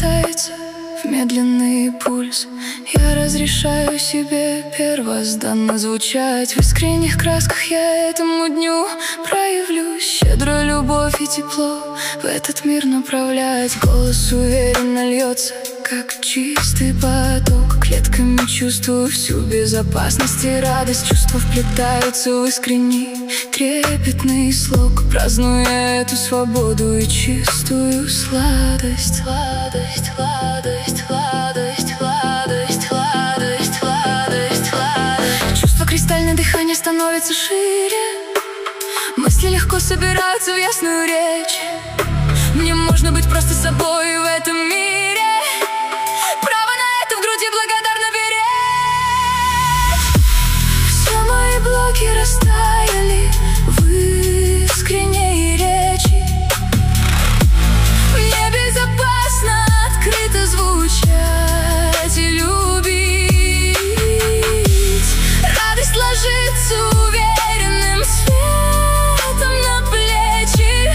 вплетается в медленный пульс. Я разрешаю себе первозданно звучать. В искренних красках я этому дню проявлю щедрую любовь и тепло в этот мир направлять. Голос уверенно льется, как чистый поток. Клетками чувствую всю безопасность и радость. Чувства вплетаются в искренний трепетный слог, празднуя эту свободу и чистую сладость. Сладость, сладость, сладость, сладость, сладость, сладость, сладость. Чувство кристальное, дыхание становится шире. Мысли легко собираются в ясную речь. Мне можно быть просто собой в этом мире. Право на это в груди благодарно беречь. Все мои блоки растаяли в искренней речи. Мне безопасно открыто звучать и любить. Радость ложится уверенным светом на плечи.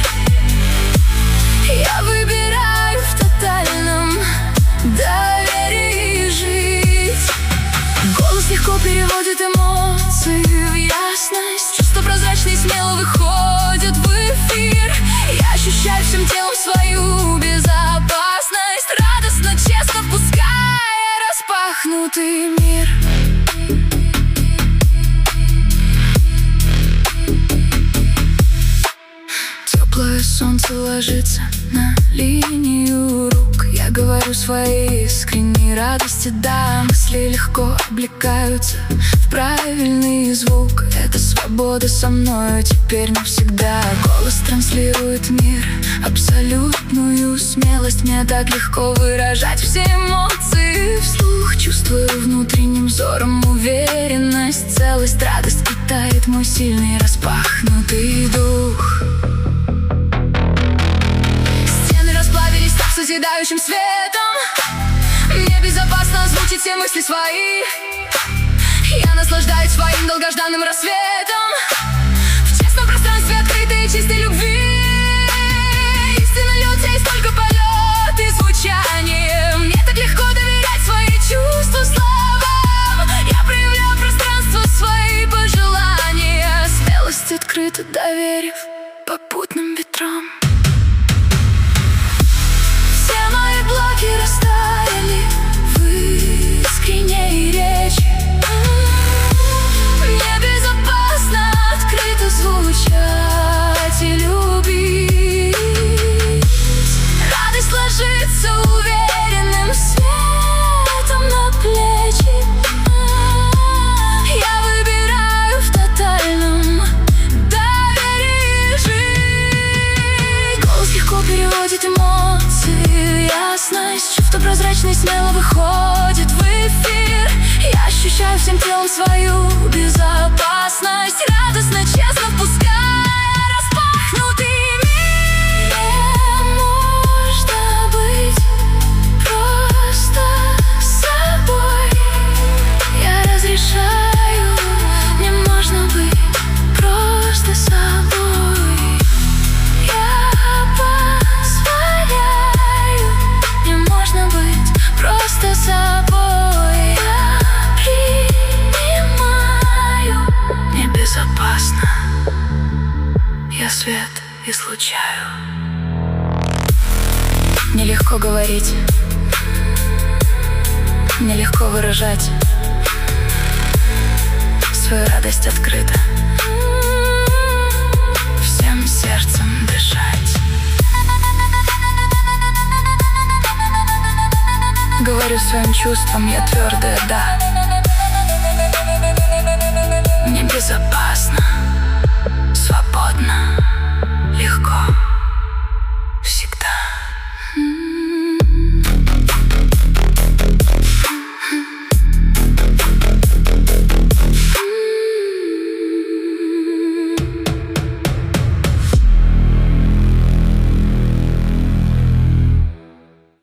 Я выбираю в тотальном доверии жить. Голос легко переводит эмоции в ясность. Чувства прозрачные и смело выходят в эфир. Я ощущаю всем телом свою безопасность, радостно, честно впуская распахнутый мир. Теплое солнце ложится на линию рук. Я говорю своей искренней радости, да. Мысли легко облекаются в правильный звук. Это свобода со мною теперь навсегда. Голос транслирует мир, абсолютную смелость. Мне так легко выражать все эмоции вслух. Чувствую внутренним взором уверенность, целость, радость. Питает мой сильный распахнутый дух. Созидающим светом мне безопасно озвучить все мысли свои. Я наслаждаюсь своим долгожданным рассветом в честном пространстве открытой и чистой любви. Истинно лёте есть только полет и звучание. Мне так легко доверять свои чувства словам. Я проявляю пространство свои пожелания, смелость открыто доверив попутным ветрам. Растаяли в искренней речи. Мне безопасно открыто звучать и любить. Радость ложится уверенным светом на плечи. Я выбираю в тотальном доверии жить. Голос легко переводит эмоции, ясность. Чувство прозрачное смело выходит в эфир. Я ощущаю всем телом свою безопасность, радостно, честно впуская распахнутый мир. Можно быть просто собой. Я разрешаю, мне можно быть просто собой. Просто собой я принимаю. Мне безопасно, я свет излучаю. Мне легко говорить, мне легко выражать свою радость открыто, всем сердцем дышать. Говорю своим чувствам, я твердая, да. Мне безопасно, свободно, легко.